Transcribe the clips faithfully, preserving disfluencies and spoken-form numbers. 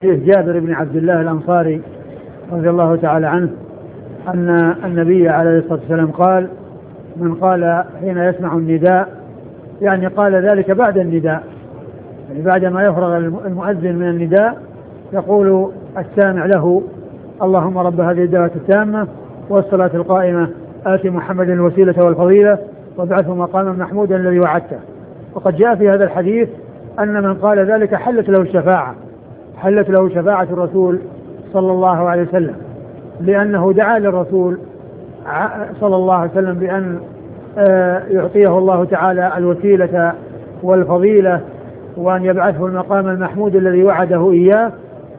جابر بن عبد الله الأنصاري رضي الله تعالى عنه أن النبي عليه الصلاة والسلام قال: من قال حين يسمع النداء، يعني قال ذلك بعد النداء، يعني بعد ما يفرغ المؤذن من النداء يقول السامع له: اللهم رب هذه الدعوة التامة والصلاة القائمة آت محمدا الوسيلة والفضيلة وابعثه مقاما محمودا الذي وعدته. وقد جاء في هذا الحديث أن من قال ذلك حلت له الشفاعة حلت له شفاعة الرسول صلى الله عليه وسلم، لأنه دعا للرسول صلى الله عليه وسلم بأن يعطيه الله تعالى الوسيلة والفضيلة وأن يبعثه المقام المحمود الذي وعده إياه،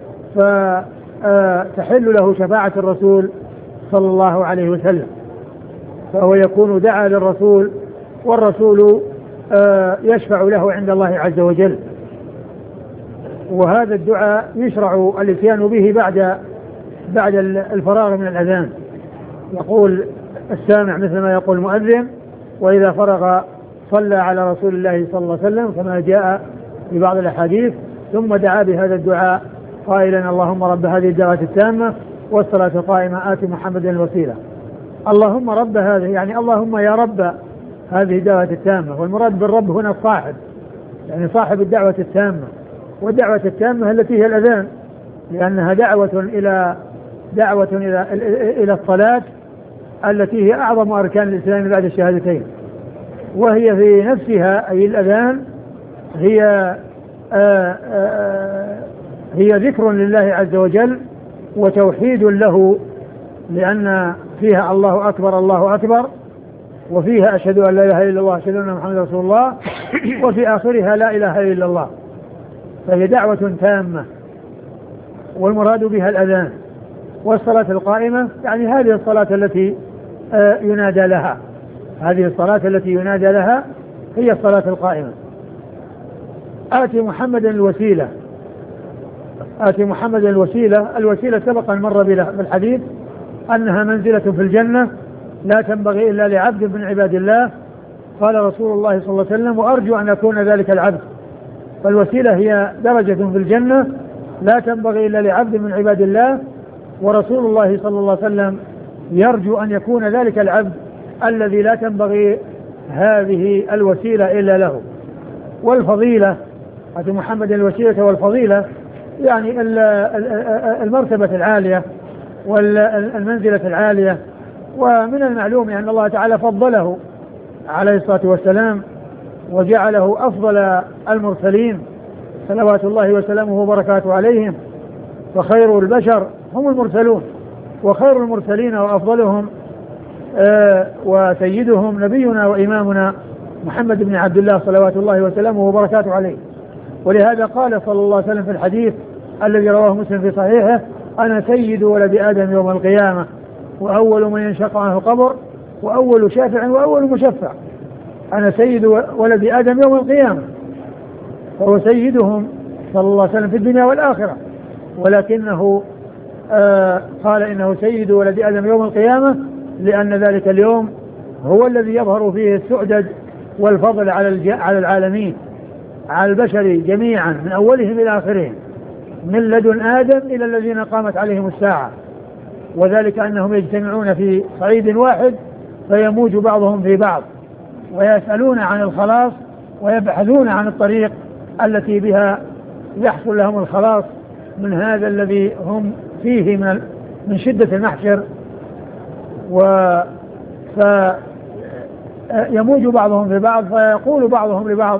فتحل له شفاعة الرسول صلى الله عليه وسلم، فهو يكون دعا للرسول والرسول يشفع له عند الله عز وجل. وهذا الدعاء يشرع الاتيان به بعد بعد الفراغ من الأذان، يقول السامع مثل ما يقول المؤذن، وإذا فرغ صلى على رسول الله صلى الله عليه وسلم كما جاء في بعض الأحاديث، ثم دعا بهذا الدعاء قائلا: اللهم رب هذه الدعوة التامة والصلاة القائمة آت محمدا الوسيلة. اللهم رب هذه يعني اللهم يا رب هذه الدعوة التامة، والمراد بالرب هنا الصاحب، يعني صاحب الدعوة التامة، والدعوة التامة التي هي الأذان، لأنها دعوة إلى دعوة إلى إلى الصلاة التي هي أعظم أركان الإسلام بعد الشهادتين، وهي في نفسها أي الأذان هي آآ آآ هي ذكر لله عز وجل وتوحيد له، لأن فيها الله أكبر الله أكبر، وفيها أشهد أن لا إله إلا الله أشهد أن محمدا رسول الله، وفي آخرها لا إله إلا الله، فهي دعوة تامة والمراد بها الأذان. والصلاة القائمة يعني هذه الصلاة التي ينادى لها هذه الصلاة التي ينادى لها هي الصلاة القائمة. آتي محمدا الوسيلة آتي محمدا الوسيلة الوسيلة سبق أن مر بالحديث أنها منزلة في الجنة لا تنبغي إلا لعبد من عباد الله، قال رسول الله صلى الله عليه وسلم: وأرجو أن أكون ذلك العبد. فالوسيلة هي درجة في الجنة لا تنبغي إلا لعبد من عباد الله، ورسول الله صلى الله عليه وسلم يرجو أن يكون ذلك العبد الذي لا تنبغي هذه الوسيلة إلا له. والفضيلة آت محمد الوسيلة والفضيلة يعني المرتبة العالية والمنزلة العالية. ومن المعلوم أن الله تعالى فضله عليه الصلاة والسلام وجعله أفضل المرسلين صلوات الله وسلامه وبركاته عليهم، فخير البشر هم المرسلون، وخير المرسلين وأفضلهم آه وسيدهم نبينا وإمامنا محمد بن عبد الله صلوات الله وسلامه وبركاته عليه. ولهذا قال صلى الله عليه وسلم في الحديث الذي رواه مسلم في صحيحه: أنا سيد ولد آدم يوم القيامة وأول من ينشق عنه القبر وأول شافع وأول مشفع. أنا سيد ولد آدم يوم القيامة، فهو سيدهم صلى الله عليه وسلم في الدنيا والآخرة، ولكنه آه قال إنه سيد ولد آدم يوم القيامة لأن ذلك اليوم هو الذي يظهر فيه السعدد والفضل على على العالمين، على البشر جميعا من أولهم إلى آخرهم، من لدن آدم إلى الذين قامت عليهم الساعة، وذلك أنهم يجتمعون في صعيد واحد فيموج بعضهم في بعض ويسألون عن الخلاص ويبحثون عن الطريق التي بها يحصل لهم الخلاص من هذا الذي هم فيه من من شدة المحشر. فيموج بعضهم في بعض فيقول بعضهم لبعض: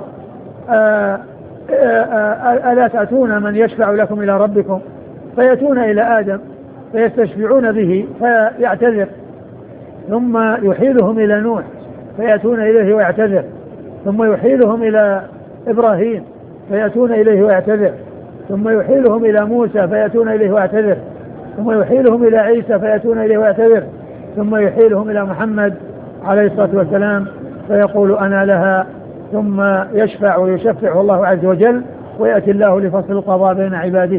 ألا تأتون من يشفع لكم إلى ربكم؟ فيأتون إلى آدم فيستشفعون به فيعتذر، ثم يحيلهم إلى نوح فيأتون إليه ويعتذر، ثم يحيلهم إلى إبراهيم فيأتون إليه ويعتذر، ثم يحيلهم إلى موسى فيأتون إليه ويعتذر، ثم يحيلهم إلى عيسى فيأتون إليه ويعتذر، ثم يحيلهم إلى محمد عليه الصلاة والسلام فيقول: أنا لها، ثم يشفع ويشفع الله عز وجل ويأتي الله لفصل القضاء بين عباده.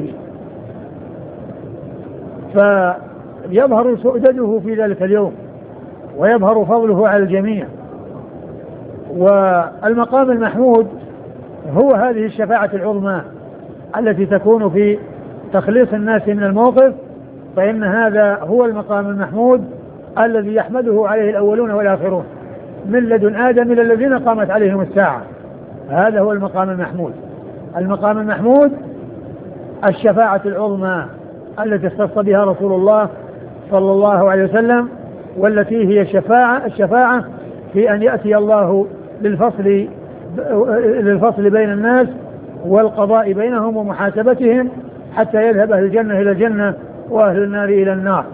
فيظهر سؤدده في ذلك اليوم ويظهر فضله على الجميع. والمقام المحمود هو هذه الشفاعة العظمى التي تكون في تخليص الناس من الموقف، فإن هذا هو المقام المحمود الذي يحمده عليه الأولون والآخرون من لدن آدم إلى الذين قامت عليهم الساعة. هذا هو المقام المحمود. المقام المحمود الشفاعة العظمى التي اختص بها رسول الله صلى الله عليه وسلم، والتي هي الشفاعة الشفاعة في أن يأتي الله للفصل للفصل بين الناس والقضاء بينهم ومحاسبتهم حتى يذهب أهل الجنة إلى الجنة وأهل النار إلى النار.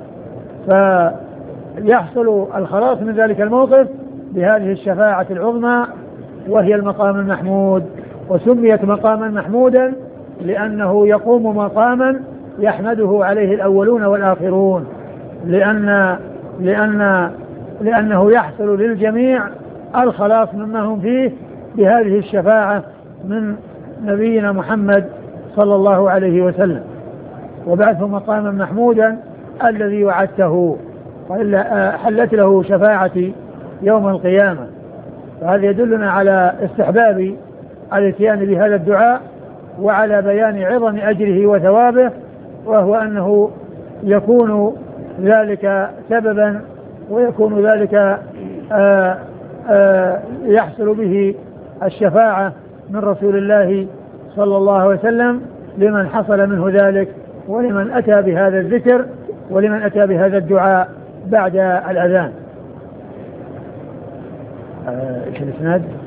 فيحصل الخلاص من ذلك الموقف بهذه الشفاعة العظمى وهي المقام المحمود، وسميت مقاما محمودا لأنه يقوم مقاما يحمده عليه الأولون والآخرون، لأن لأن لأنه يحصل للجميع الخلاص مما هم فيه بهذه الشفاعة من نبينا محمد صلى الله عليه وسلم. وبعثه مقاما محمودا الذي وعدته وإلا حلت له شفاعتي يوم القيامة. فهذا يدلنا على استحباب الاتيان بهذا الدعاء وعلى بيان عظم أجره وثوابه، وهو أنه يكون ذلك سببا ويكون ذلك آآ آآ يحصل به الشفاعة من رسول الله صلى الله عليه وسلم لمن حصل منه ذلك، ولمن أتى بهذا الذكر، ولمن أتى بهذا الدعاء بعد الأذان. ايش الاسناد؟